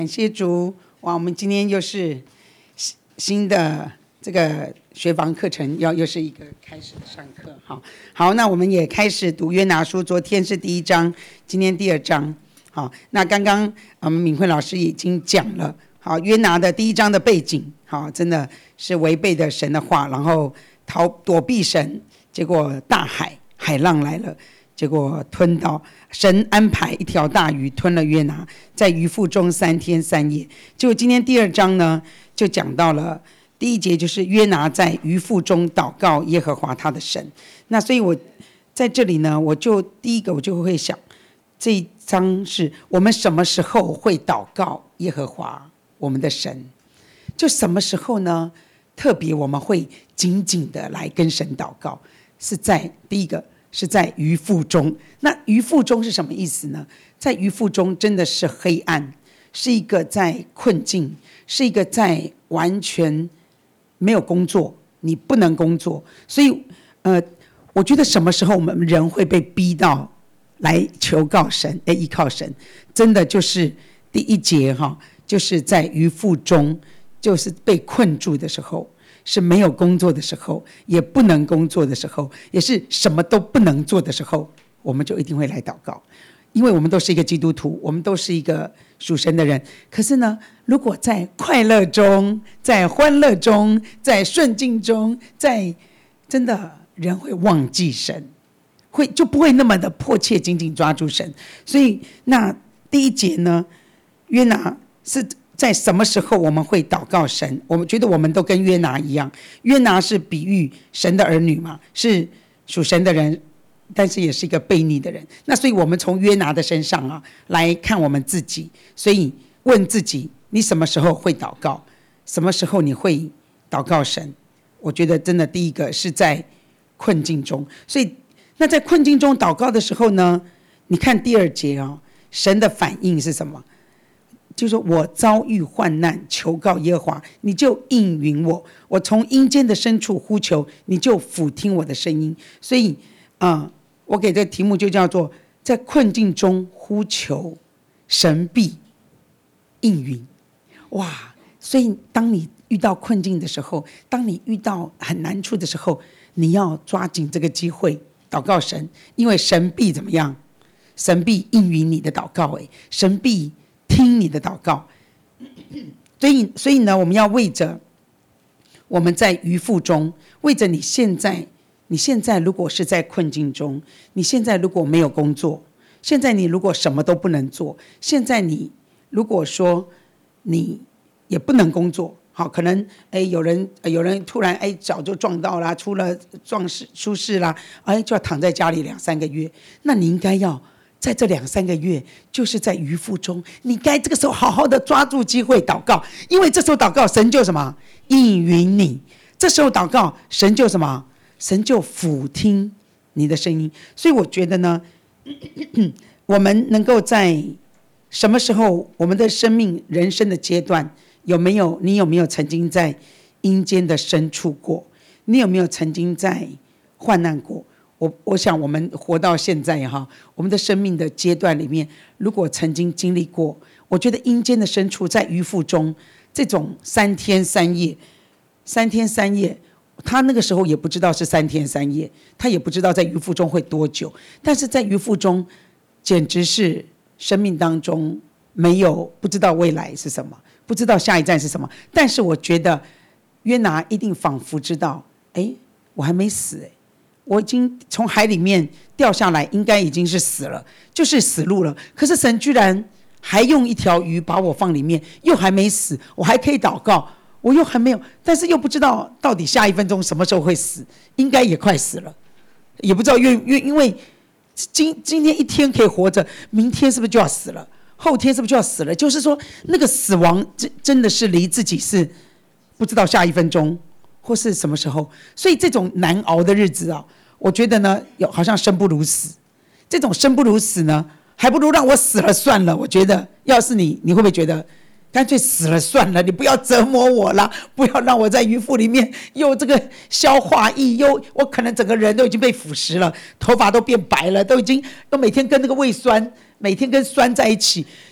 感谢主，哇！我们今天又是新的这个学房课程，又是一个开始上课。好，那我们也开始读约拿书。昨天是第1章，今天第2章。好，那刚刚我们敏慧老师已经讲了，好，约拿的第1章的背景，好，真的是违背的神的话，然后躲避神，结果大海浪来了。结果吞到神安排一条大鱼吞了约拿，在鱼腹中3天3夜。结果今天第2章呢，就讲到了第1节，就是约拿在鱼腹中祷告耶和华他的神。那所以我在这里呢，第一个我就会想，这一章是我们什么时候会祷告耶和华我们的神？就什么时候呢？特别我们会紧紧的来跟神祷告，是在第一个。是在鱼腹中。那鱼腹中是什么意思呢？在鱼腹中真的是黑暗，是一个在困境，是一个在完全没有工作，你不能工作。所以我觉得什么时候我们人会被逼到来求告神，依靠神，真的就是第1节就是在鱼腹中，就是被困住的时候，是没有工作的时候，也不能工作的时候，也是什么都不能做的时候，我们就一定会来祷告。因为我们都是一个基督徒，我们都是一个属神的人。可是呢，如果在快乐中，在欢乐中，在顺境中，真的人会忘记神，就不会那么的迫切紧紧抓住神。所以那第1节呢，约拿是在什么时候我们会祷告神？我们觉得我们都跟约拿一样，约拿是比喻神的儿女嘛，是属神的人，但是也是一个悖逆的人。那所以我们从约拿的身上来看我们自己，所以问自己，你什么时候会祷告？什么时候你会祷告神？我觉得真的第一个是在困境中。所以那在困境中祷告的时候呢，你看第2节神的反应是什么？就是说我遭遇患难，求告耶和华，你就应允我；我从阴间的深处呼求，你就俯听我的声音。所以我给这个题目就叫做在困境中呼求，神必应允。哇！所以当你遇到困境的时候，当你遇到很难处的时候，你要抓紧这个机会祷告神，因为神必怎么样？神必应允你的祷告，神必听你的祷告。所以呢，我们要为着我们在鱼腹中，为着你现在如果是在困境中，你现在如果没有工作，现在你如果什么都不能做，现在你如果说你也不能工作，好，可能有人突然脚就撞到啦，出事啦，就要躺在家里2-3个月，那你应该要在这2-3个月，就是在鱼腹中，你该这个时候好好的抓住机会祷告，因为这时候祷告，神就什么？应允你。这时候祷告，神就什么？神就俯听你的声音。所以我觉得呢，我们能够在什么时候，我们的生命人生的阶段，你有没有曾经在阴间的深处过？你有没有曾经在患难过？我想我们活到现在我们的生命的阶段里面，如果曾经经历过，我觉得阴间的深处，在鱼腹中，这种3天3夜，他那个时候也不知道是3天3夜，他也不知道在鱼腹中会多久，但是在鱼腹中简直是生命当中不知道未来是什么，不知道下一站是什么。但是我觉得约拿一定仿佛知道，我还没死，我已经从海里面掉下来，应该已经是死了，就是死路了。可是神居然还用一条鱼把我放里面，又还没死，我还可以祷告，我又还没有，但是又不知道到底下1分钟什么时候会死，应该也快死了，也不知道因为今天一天可以活着，明天是不是就要死了？后天是不是就要死了？就是说那个死亡真的是离自己是不知道下1分钟或是什么时候。所以这种难熬的日子我觉得呢，好像生不如死。这种生不如死呢，还不如让我死了算了。我觉得要是你会不会觉得干脆死了算了，你不要折磨我了，不要让我在鱼腹里面又这个消化液，我可能整个人都已经被腐蚀了，头发都变白了，都每天跟那个胃酸，每天跟酸在一起，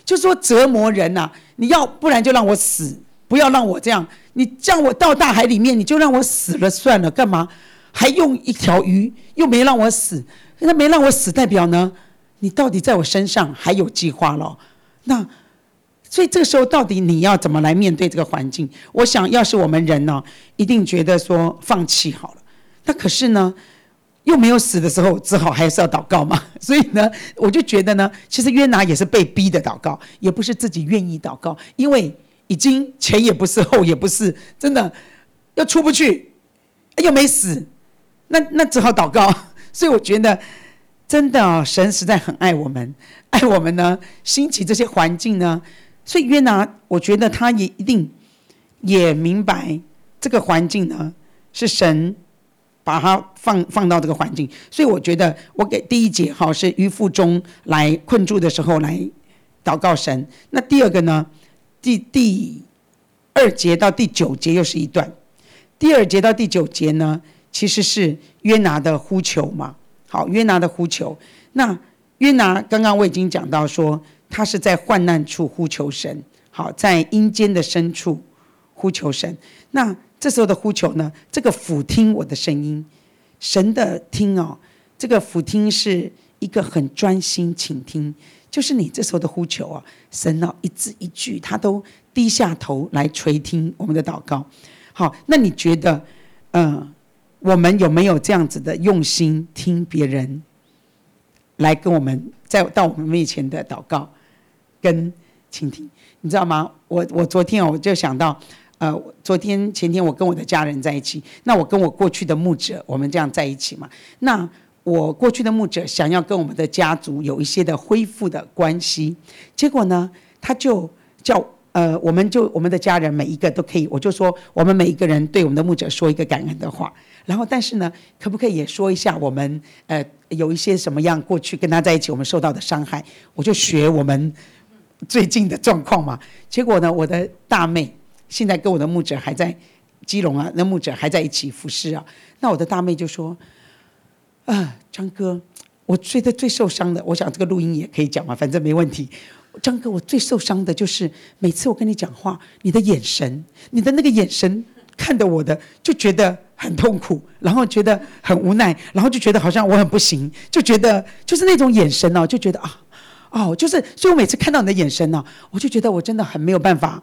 就是说折磨人啊，你要不然就让我死，不要让我这样，你将我到大海里面，你就让我死了算了，干嘛还用一条鱼，又没让我死，那没让我死代表呢，你到底在我身上还有计划了。那所以这个时候到底你要怎么来面对这个环境？我想要是我们人呢，一定觉得说放弃好了，那可是呢又没有死的时候，只好还是要祷告嘛。所以呢，我就觉得呢，其实约拿也是被逼的祷告，也不是自己愿意祷告，因为已经前也不是后也不是，真的又出不去，又没死，那只好祷告。所以我觉得真的神实在很爱我们，爱我们呢，兴起这些环境呢。所以约拿，我觉得他也一定也明白这个环境呢是神把他放到这个环境。所以我觉得我给第一节是渔夫中来困住的时候来祷告神。那第二个呢，第2节到第9节又是一段。第2节到第9节呢，其实是约拿的呼求嘛。好，约拿的呼求。那约拿刚刚我已经讲到说，他是在患难处呼求神，好，在阴间的深处呼求神。那这时候的呼求呢，这个俯听我的声音，神的听这个俯听是一个很专心倾听，就是你这时候的呼求神一字一句他都低下头来垂听我们的祷告。好，那你觉得我们有没有这样子的用心听别人来跟我们到我们面前的祷告跟倾听？你知道吗？我昨天我就想到前天我跟我的家人在一起，那我跟我过去的牧者我们这样在一起嘛。那我过去的牧者想要跟我们的家族有一些的恢复的关系，结果呢他就叫我们的家人每一个都可以，我就说我们每一个人对我们的牧者说一个感恩的话，然后但是呢可不可以也说一下我们有一些什么样过去跟他在一起我们受到的伤害，我就学我们最近的状况嘛。结果呢我的大妹现在跟我的牧者还在基隆那牧者还在一起服侍那我的大妹就说张哥，我觉得最受伤的，我想这个录音也可以讲嘛，反正没问题。张哥，我最受伤的就是每次我跟你讲话，你的眼神，你的那个眼神看着我的，就觉得很痛苦，然后觉得很无奈，然后就觉得好像我很不行，就觉得就是那种眼神就觉得就是，所以我每次看到你的眼神我就觉得我真的很没有办法，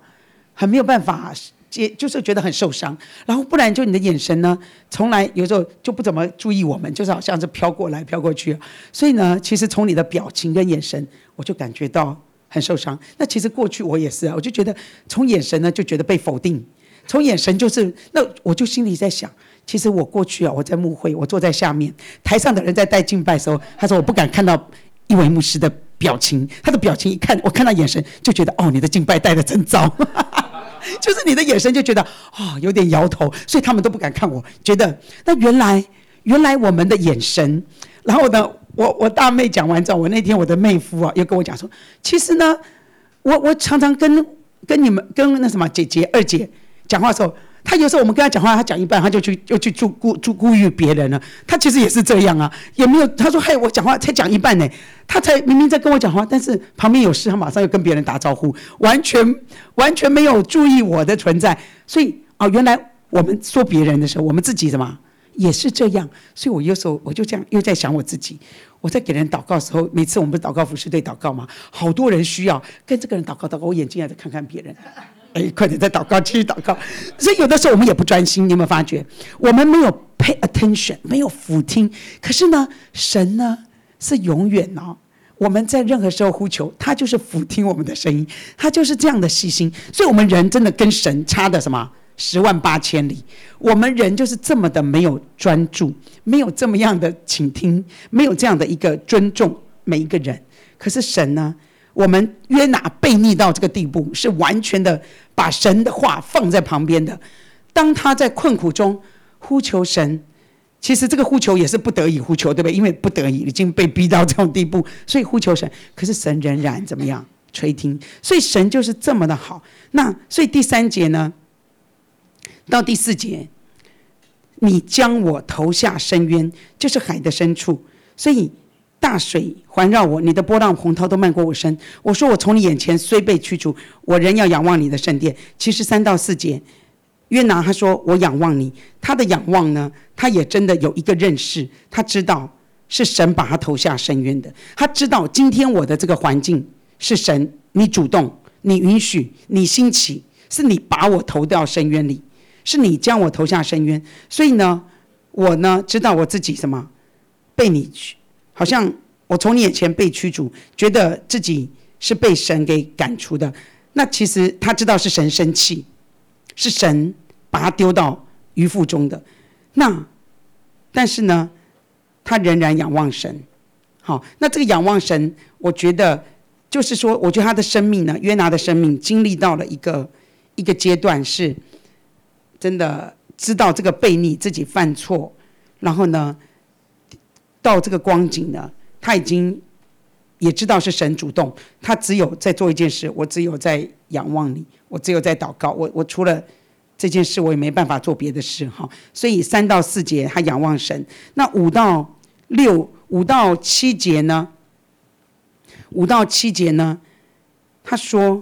就是觉得很受伤。然后不然就你的眼神呢，从来有时候就不怎么注意我们，就是好像是飘过来飘过去。所以呢，其实从你的表情跟眼神，我就感觉到很受伤。那其实过去我也是我就觉得从眼神呢就觉得被否定，从眼神就是那我就心里在想，其实我过去我在牧会，我坐在下面，台上的人在带敬拜的时候，他说我不敢看到一位牧师的表情，他的表情一看，我看到眼神就觉得你的敬拜带得真糟。就是你的眼神就觉得有点摇头，所以他们都不敢看我，觉得那原来我们的眼神。然后呢我大妹讲完之后，我那天我的妹夫又跟我讲说，其实呢我常常跟你们跟那什么姐姐二姐讲话的时候，他有时候我们跟他讲话，他讲一半他就去顾虑别人了。他其实也是这样也没有，他说我讲话才讲一半呢，他才明明在跟我讲话，但是旁边有事，他马上又跟别人打招呼，完全没有注意我的存在。所以原来我们说别人的时候，我们自己也是这样。所以我有时候我就这样又在想我自己，我在给人祷告的时候，每次我们不是祷告服事队祷告吗？好多人需要跟这个人祷告，我眼睛还在看看别人。快点再祷告，继续祷告。所以有的时候我们也不专心，你有没有发觉？我们没有 pay attention， 没有俯听。可是呢，神呢是永远我们在任何时候呼求，他就是俯听我们的声音，他就是这样的细心。所以我们人真的跟神差的10万8千里。我们人就是这么的没有专注，没有这么样的倾听，没有这样的一个尊重每一个人。可是神呢，我们约拿悖逆到这个地步，是完全的把神的话放在旁边的。当他在困苦中呼求神，其实这个呼求也是不得已呼求，对不对？因为不得已已经被逼到这种地步，所以呼求神。可是神仍然怎么样？垂听。所以神就是这么的好。那所以第3节呢，到第4节，你将我投下深渊，就是海的深处。所以大水环绕我，你的波浪洪涛都漫过我身。我说我从你眼前虽被驱逐，我仍要仰望你的圣殿。其实3到4节，约拿他说我仰望你，他的仰望呢，他也真的有一个认识，他知道是神把他投下深渊的，他知道今天我的这个环境是神，你主动，你允许，你兴起，是你把我投到深渊里，是你将我投下深渊。所以呢，我呢知道我自己什么被你好像我从你眼前被驱逐，觉得自己是被神给赶出的。那其实他知道是神生气，是神把他丢到鱼腹中的。但是呢，他仍然仰望神。好，那这个仰望神，我觉得就是说，我觉得他的生命呢，约拿的生命经历到了一个阶段，是真的知道这个悖逆，自己犯错，然后呢，到这个光景呢，他已经也知道是神主动，他只有在做一件事，我只有在仰望你，我只有在祷告，我除了这件事我也没办法做别的事哈。所以3到4节他仰望神。那5到7节呢？5到7节呢，他说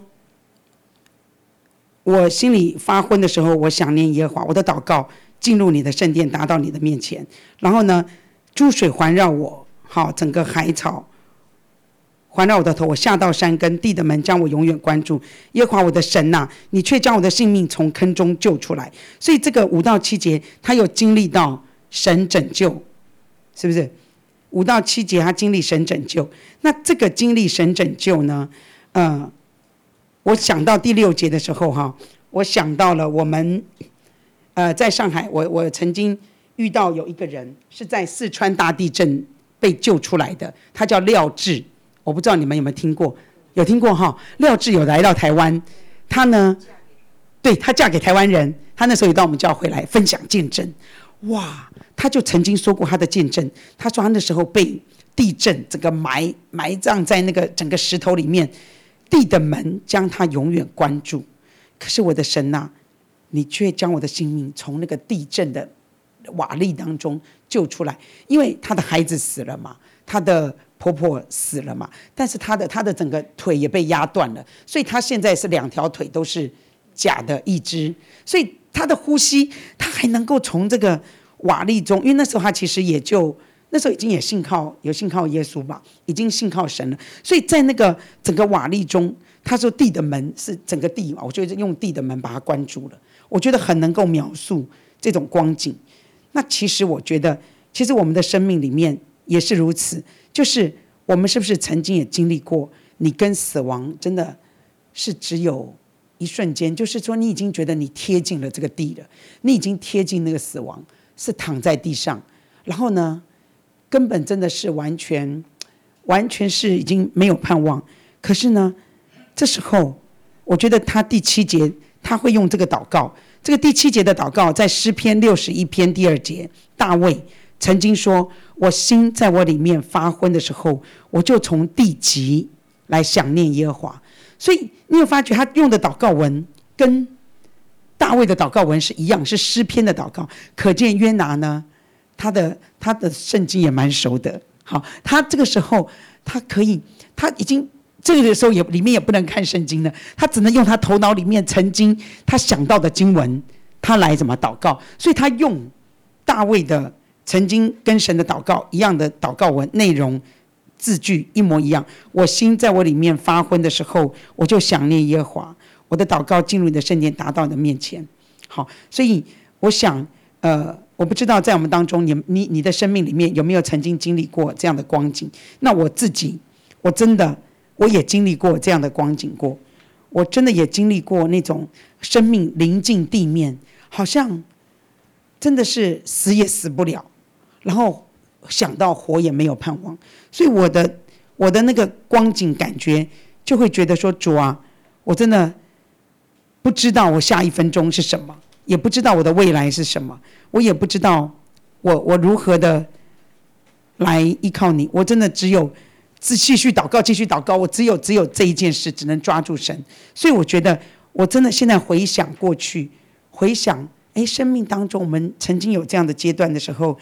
我心里发昏的时候，我想念耶和华，我的祷告进入你的圣殿，达到你的面前。然后呢，诸水环绕我，好，整个海草环绕我的头，我下到山根，地的门将我永远关住。耶和华我的神啊，你却将我的性命从坑中救出来。所以这个5到7节，他有经历到神拯救，是不是？5到7节他经历神拯救。那这个经历神拯救呢，我想到第6节的时候哈，我想到了我们在上海，我曾经遇到有一个人是在四川大地震被救出来的，他叫廖智，我不知道你们有没有听过？有听过哈？廖智有来到台湾，他呢，对，他嫁给台湾人，他那时候也到我们教会来分享见证。哇，他就曾经说过他的见证，他说他那时候被地震整个埋葬在那个整个石头里面，地的门将他永远关住。可是我的神啊，你却将我的性命从那个地震的瓦砾当中救出来，因为他的孩子死了嘛，他的婆婆死了嘛，但是他的整个腿也被压断了，所以他现在是2条腿都是假的一只，所以他的呼吸他还能够从这个瓦砾中，因为那时候他其实那时候已经也信靠耶稣吧，已经信靠神了，所以在那个整个瓦砾中，他说地的门是整个地嘛，我觉得用地的门把它关住了，我觉得很能够描述这种光景。那其实我觉得，其实我们的生命里面也是如此，就是我们是不是曾经也经历过，你跟死亡真的是只有一瞬间，就是说你已经觉得你贴近了这个地了，你已经贴近那个死亡，是躺在地上，然后呢，根本真的是完全是已经没有盼望。可是呢，这时候我觉得他第7节他会用这个祷告，这个第7节的祷告在诗篇61篇第2节，大卫曾经说，我心在我里面发昏的时候，我就从地极来想念耶和华。所以你有发觉他用的祷告文跟大卫的祷告文是一样，是诗篇的祷告，可见约拿呢，他的圣经也蛮熟的。好，他这个时候他已经这个时候里面也不能看圣经了，他只能用他头脑里面曾经他想到的经文，他来怎么祷告。所以他用大卫的曾经跟神的祷告一样的祷告文内容字句一模一样。我心在我里面发昏的时候，我就想念耶和华，我的祷告进入你的圣殿，达到你的面前。好，所以我想我不知道在我们当中你的生命里面有没有曾经经历过这样的光景。那我自己我也经历过这样的光景过，我真的也经历过那种生命临近地面，好像真的是死也死不了，然后想到活也没有盼望。所以我的那个光景感觉就会觉得说，主啊，我真的不知道我下1分钟是什么，也不知道我的未来是什么，我也不知道我如何的来依靠你，我真的只有继续祷告，我只有这一件事，只能抓住神。所以我觉得我真的现在回想过去，回想生命当中我们曾经有这样的阶段的时候，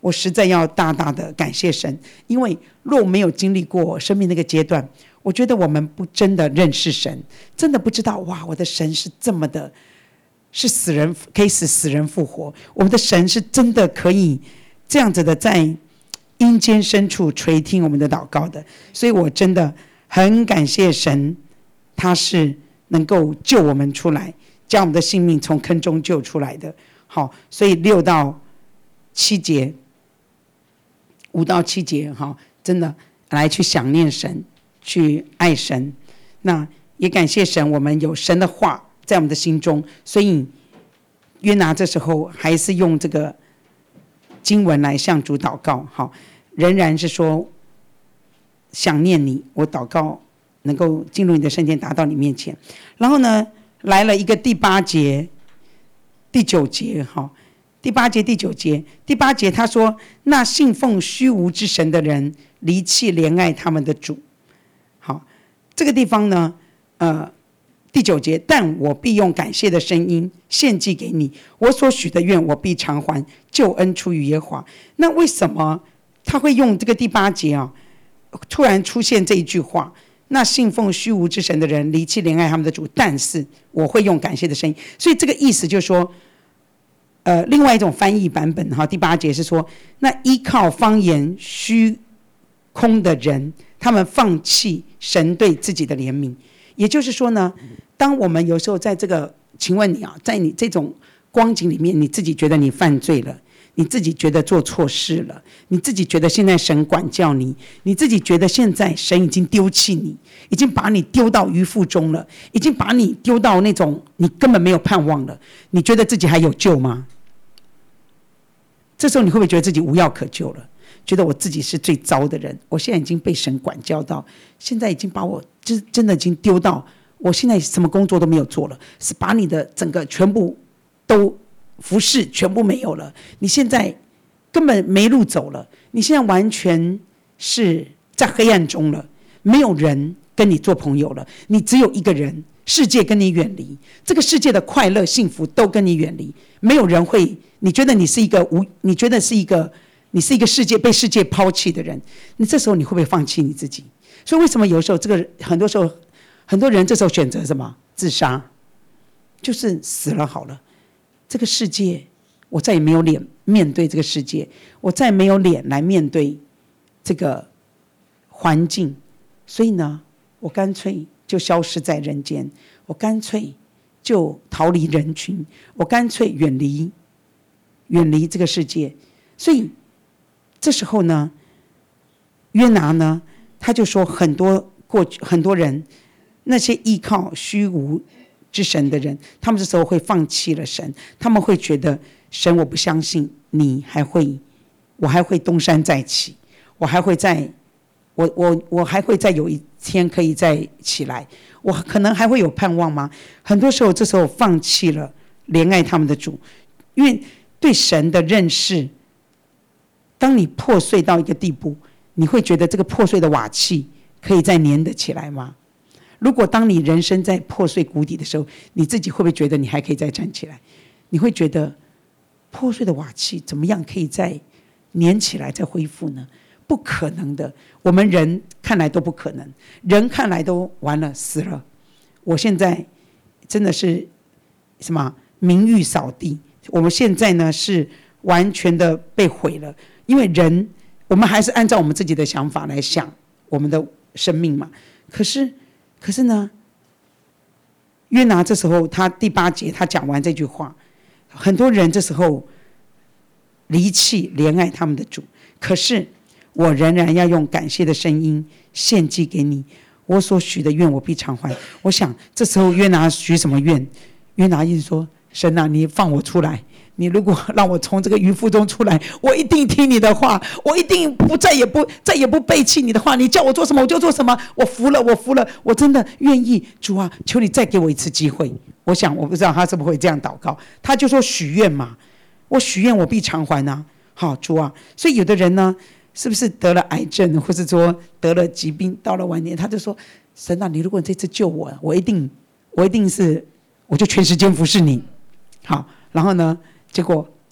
我实在要大大的感谢神，因为若没有经历过生命那个阶段，我觉得我们不真的认识神，真的不知道哇，我的神是这么的，是死人可以使死人复活，我们的神是真的可以这样子的在阴间深处垂听我们的祷告的。所以我真的很感谢神，他是能够救我们出来，将我们的性命从坑中救出来的。好，所以6到7节5到7节，真的来去想念神，去爱神。那也感谢神，我们有神的话在我们的心中，所以约拿这时候还是用这个经文来向主祷告。好，仍然是说想念你，我祷告能够进入你的圣殿，达到你面前。然后呢，来了一个第8节第9节。第8节第9节，第8节他说，那信奉虚无之神的人离弃怜爱他们的主。好，这个地方呢第9节，但我必用感谢的声音献祭给你，我所许的愿我必偿还，救恩出于耶和华。那为什么他会用这个第8节突然出现这一句话，那信奉虚无之神的人离弃怜爱他们的主，但是我会用感谢的声音。所以这个意思就是说另外一种翻译版本第8节是说，那依靠方言虚空的人，他们放弃神对自己的怜悯。也就是说呢，当我们有时候在这个，请问你在你这种光景里面，你自己觉得你犯罪了，你自己觉得做错事了，你自己觉得现在神管教你，你自己觉得现在神已经丢弃你，已经把你丢到鱼腹中了，已经把你丢到那种你根本没有盼望了，你觉得自己还有救吗？这时候你会不会觉得自己无药可救了，觉得我自己是最糟的人，我现在已经被神管教到，现在已经把我真的已经丢到我现在什么工作都没有做了，是把你的整个全部都服侍全部没有了，你现在根本没路走了，你现在完全是在黑暗中了，没有人跟你做朋友了，你只有一个人，世界跟你远离，这个世界的快乐幸福都跟你远离，没有人会，你觉得你是一个你觉得你是一个被世界抛弃的人，你这时候你会不会放弃你自己？所以为什么有时候很多时候很多人这时候选择什么？自杀，就是死了好了。这个世界我再也没有脸面对这个世界，我再也没有脸来面对这个环境，所以呢，我干脆就消失在人间，我干脆就逃离人群，我干脆远离这个世界。所以这时候呢，约拿呢，他就说很多人，那些依靠虚无之神的人，他们这时候会放弃了神，他们会觉得神，我不相信我还会东山再起，我还会再有一天可以再起来，我可能还会有盼望吗？很多时候这时候放弃了怜爱他们的主，因为对神的认识，当你破碎到一个地步，你会觉得这个破碎的瓦器可以再粘得起来吗？如果当你人生在破碎谷底的时候，你自己会不会觉得你还可以再站起来？你会觉得破碎的瓦器怎么样可以再粘起来再恢复呢？不可能的，我们人看来都不可能，人看来都完了死了。我现在真的是什么名誉扫地，我们现在呢是完全的被毁了，因为人我们还是按照我们自己的想法来想我们的生命嘛。可是呢，约拿这时候他第8节他讲完这句话，很多人这时候离弃怜爱他们的主，可是我仍然要用感谢的声音献祭给你，我所许的愿我必偿还。我想这时候约拿许什么愿？约拿意思说，神啊，你放我出来，你如果让我从这个渔夫中出来，我一定听你的话，我一定再也不背弃你的话，你叫我做什么我就做什么，我服了，我真的愿意。主啊，求你再给我一次机会。我想我不知道他是不是会这样祷告，他就说许愿嘛，我许愿我必偿还啊。好，主啊。所以有的人呢，是不是得了癌症，或是说得了疾病，到了晚年，他就说，神啊，你如果这次救我，我一定是，我就全时间服侍你。好，然后呢，结果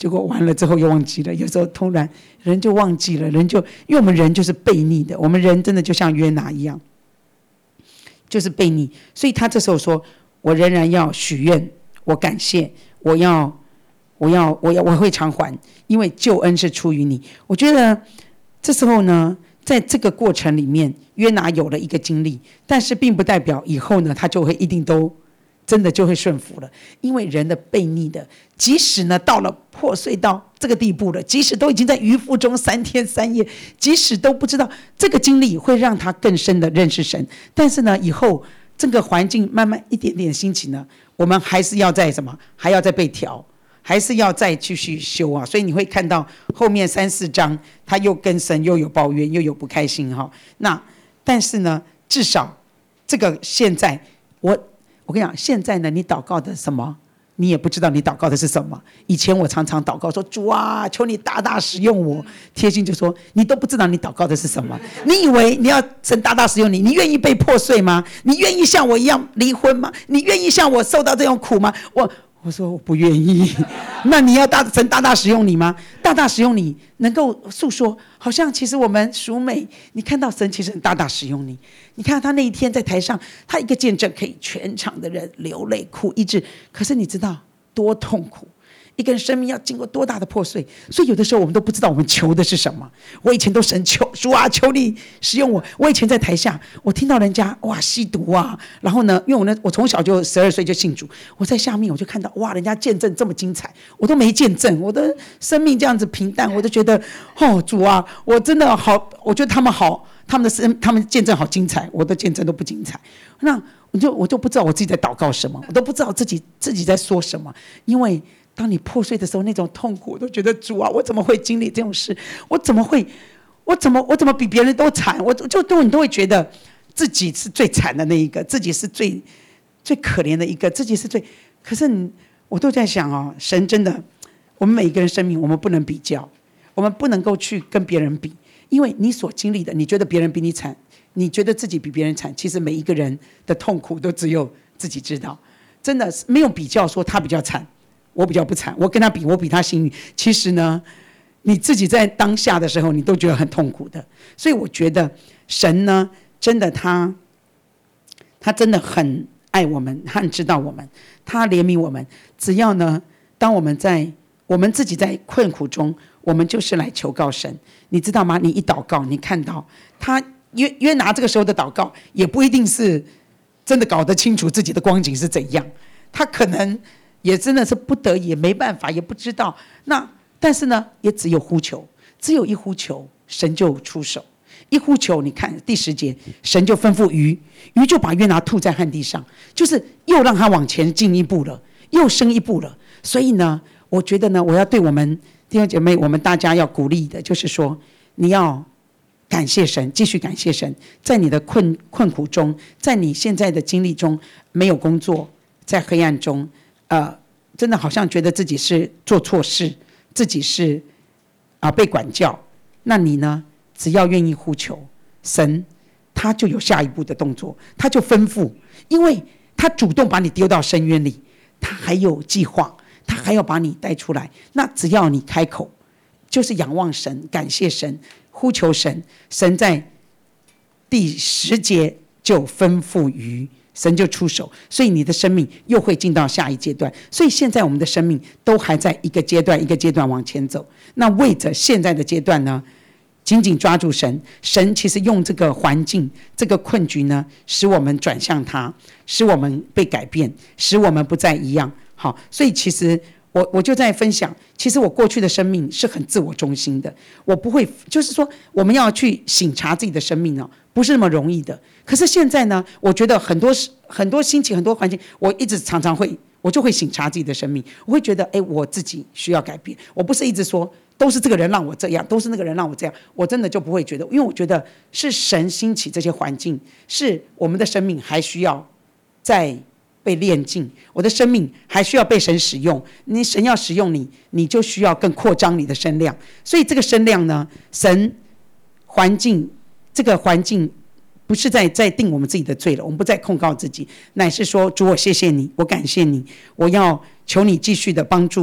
结果完了之后又忘记了。有时候突然人就忘记了，因为我们人就是悖逆的，我们人真的就像约拿一样，就是悖逆。所以他这时候说：“我仍然要许愿，我感谢，我会偿还，因为救恩是出于你。”我觉得这时候呢，在这个过程里面，约拿有了一个经历，但是并不代表以后呢，他就会一定都真的就会顺服了。因为人的悖逆的，即使呢到了破碎到这个地步了，即使都已经在鱼腹中3天3夜，即使都不知道这个经历会让他更深的认识神，但是呢，以后这个环境慢慢一点点兴起呢，我们还是要在什么？还要再被调，还是要再继续修啊。所以你会看到后面3、4章，他又跟神又有抱怨，又有不开心哈。那但是呢，至少这个现在我跟你讲，现在呢，你祷告的什么，你也不知道你祷告的是什么。以前我常常祷告说：“主啊，求你大大使用我。”贴心就说：“你都不知道你祷告的是什么？你以为你要神大大使用你？你愿意被破碎吗？你愿意像我一样离婚吗？你愿意像我受到这种苦吗？”我说我不愿意。那你要神大大使用你吗？大大使用你，能够诉说，好像其实我们淑美，你看到神其实很大大使用你。你看他那一天在台上，他一个见证可以全场的人流泪哭医治，可是你知道多痛苦，一个人生命要经过多大的破碎。所以有的时候我们都不知道我们求的是什么。我以前都神求主啊，求你使用我。我以前在台下，我听到人家哇吸毒啊，然后呢，因为我从小就12岁就信主，我在下面我就看到哇，人家见证这么精彩，我都没见证，我的生命这样子平淡，我就觉得主啊，我真的好，我觉得他们好，他们见证好精彩，我的见证都不精彩。那我就不知道我自己在祷告什么，我都不知道自己在说什么。因为当你破碎的时候，那种痛苦，我都觉得主啊，我怎么会经历这种事？我怎么比别人都惨？你都会觉得自己是最惨的那一个，自己是最可怜的一个，自己是可是我都在想神真的，我们每一个人生命，我们不能比较，我们不能够去跟别人比，因为你所经历的，你觉得别人比你惨，你觉得自己比别人惨，其实每一个人的痛苦都只有自己知道，真的是没有比较说他比较惨，我比较不惨，我跟他比，我比他幸运。其实呢，你自己在当下的时候，你都觉得很痛苦的。所以我觉得神呢，真的他真的很爱我们，他很知道我们，他怜悯我们。只要呢，当我们自己在困苦中，我们就是来求告神，你知道吗？你一祷告，你看到他约拿这个时候的祷告，也不一定是真的搞得清楚自己的光景是怎样，他可能也真的是不得已，也没办法，也不知道。但是呢，也只有呼求，只有一呼求，神就出手。一呼求，你看第10节，神就吩咐鱼就把约拿吐在旱地上，就是又让他往前进一步了，又升一步了。所以呢，我觉得呢，我要对我们弟兄姐妹，我们大家要鼓励的，就是说，你要感谢神，继续感谢神，在你的困苦中，在你现在的经历中，没有工作，在黑暗中，真的好像觉得自己是做错事，自己是被管教。那你呢？只要愿意呼求神，他就有下一步的动作，他就吩咐，因为他主动把你丢到深渊里，他还有计划，他还要把你带出来。那只要你开口，就是仰望神，感谢神，呼求神，神在第10节就吩咐鱼，神就出手，所以你的生命又会进到下一阶段。所以现在我们的生命都还在一个阶段一个阶段往前走。那为着现在的阶段呢，紧紧抓住神，神其实用这个环境这个困局呢，使我们转向他，使我们被改变，使我们不再一样。好，所以其实我就在分享，其实我过去的生命是很自我中心的，我不会，就是说我们要去省察自己的生命呢，不是那么容易的。可是现在呢，我觉得很多心情很多环境，我一直常常我就会省察自己的生命，我会觉得我自己需要改变。我不是一直说都是这个人让我这样，都是那个人让我这样，我真的就不会觉得，因为我觉得是神兴起这些环境，是我们的生命还需要再被炼净，我的生命还需要被神使用。神要使用你，你就需要更扩张你的声量。所以这个声量呢，神环境这个环境不是在定我们自己的罪了，我们不再控告自己，乃是说主，我谢谢你，我感谢你，我要求你继续的帮助我。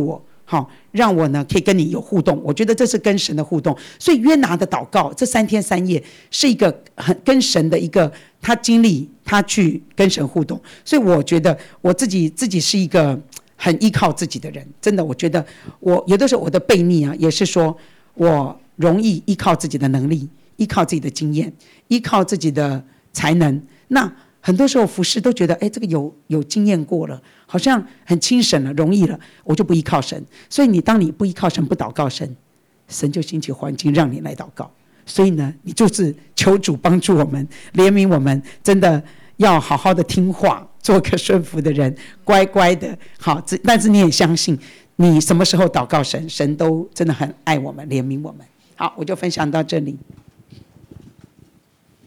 好，让我呢可以跟你有互动。我觉得这是跟神的互动。所以约拿的祷告这3天3夜是一个很跟神的一个他经历，他去跟神互动。所以我觉得我自己是一个很依靠自己的人，真的，我觉得我有的时候我的悖逆啊，也是说我容易依靠自己的能力，依靠自己的经验，依靠自己的才能。那很多时候服侍都觉得，这个有经验过了，好像很轻省了，容易了，我就不依靠神。所以当你不依靠神，不祷告神，神就兴起环境让你来祷告。所以呢，你就是求主帮助我们，怜悯我们，真的要好好的听话，做个顺服的人，乖乖的。好，但是你也相信，你什么时候祷告神，神都真的很爱我们，怜悯我们。好，我就分享到这里。